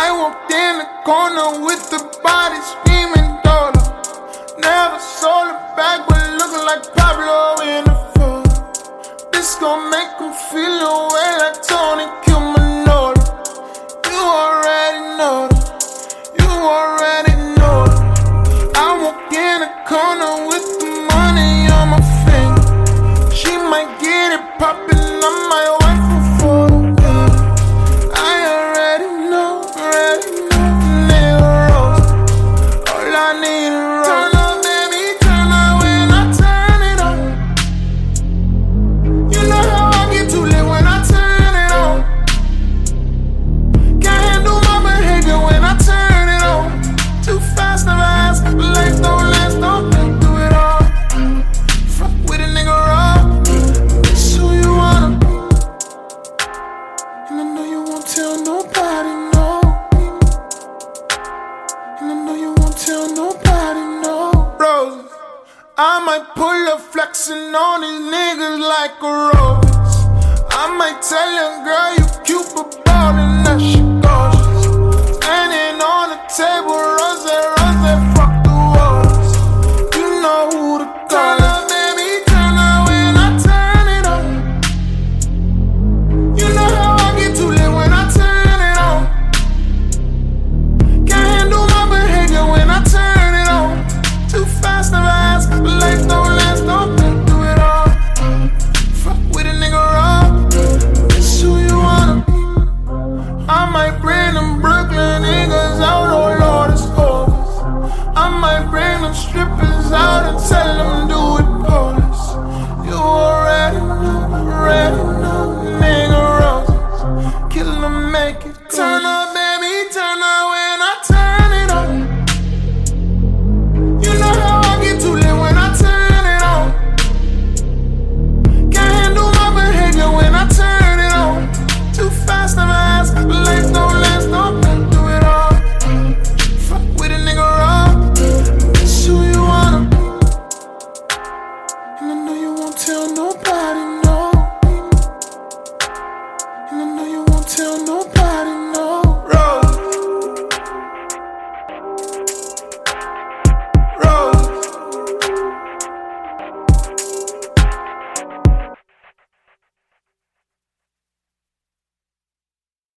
I walked in the corner with the body screaming dollar. Never sold it back, but looking like Pablo in the photo. This gon' make him feel away like Tony Cumanolo. You already know that. You already know that. I walk in the corner with the money on my finger. She might get it poppin', I might wife her for a while. I already know, nigga rose. All I need is rose. Turn up, baby, turn up when I turn it on. You know how I get too lit when I turn it on. Can't handle my behavior when I turn it on. Too fast, never ask, but life don't last, don't think through it all. Fuck with a nigga raw, it's who you wanna be. And I know you won't tell nobody, no. And I know you won't tell nobody, no. Roses, I might pull up flexing on these niggas like a rose. I might tell your girl you cute but ballin', that shit gorgeous. Standing on the table, rose, fuck the walls. You know who to call. Turn up, baby, turn up when I turn it on. You know how I get too lit when I turn it on. Can't handle my behavior when I turn it on. Too fast, never ask, but life don't last, don't think through it all. Fuck with a nigga raw, it's who you wanna be. I might bring them Brooklyn niggas out, oh Lord, it's over. I might bring them strippers out and tell them